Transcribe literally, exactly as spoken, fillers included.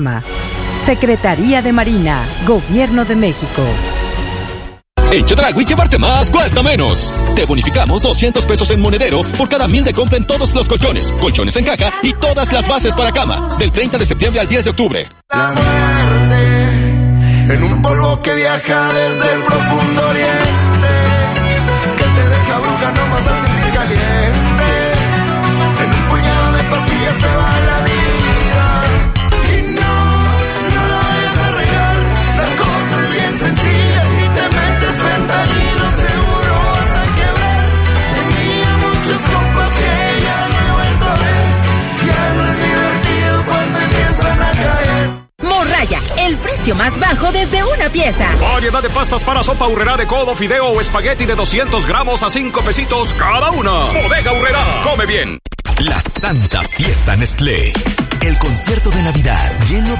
Secretaría de Marina, Gobierno de México. En Chedraui llevarte más cuesta menos. Te bonificamos doscientos pesos en monedero por cada mil de compra en todos los colchones, colchones en caja y todas las bases para cama. Del treinta de septiembre al diez de octubre. La muerte en un polvo que viaja desde el profundo oriente, que te deja bruja nomás al sentir caliente. En un puñado de pastillas se va la vida. Y no, no la vayas a regar. La cosa es bien sencilla. Si te metes fentanilo seguro vas a quebrar. Tenía muchos compas que ya no he vuelto a ver. Ya no es divertido cuando empiezan a caer. Morraya, el precio más bajo desde una pieza. Variedad de pastas para sopa Urrera de codo, fideo o espagueti de doscientos gramos a cinco pesitos cada una. Bodega Urrera, come bien. La Santa Fiesta Nestlé. El concierto de Navidad lleno